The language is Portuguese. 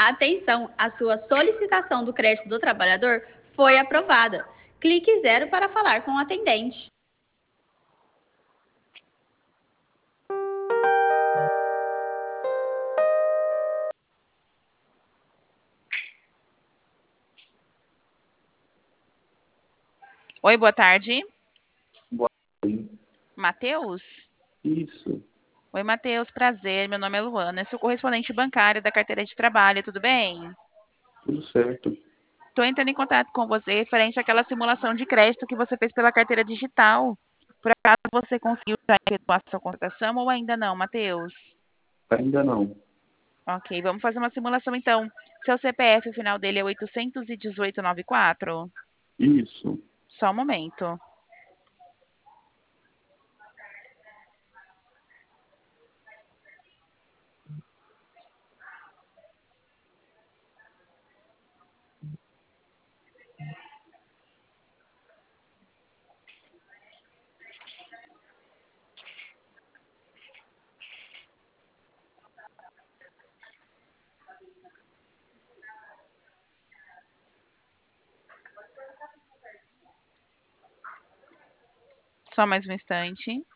Atenção, a sua solicitação do crédito do trabalhador foi aprovada. Clique 0 para falar com o atendente. Oi, boa tarde. Boa tarde. Matheus? Isso, Oi, Matheus, prazer. Meu nome é Luana, eu sou correspondente bancária da carteira de trabalho, tudo bem? tudo certo. Estou entrando em contato com você referente àquela simulação de crédito que você fez pela carteira digital. Por acaso você conseguiu já efetuar sua contratação ou ainda não, Matheus? Ainda não. Ok, vamos fazer uma simulação então. Seu CPF, o final dele é 81894? Isso, Só um momento. Só mais um instante.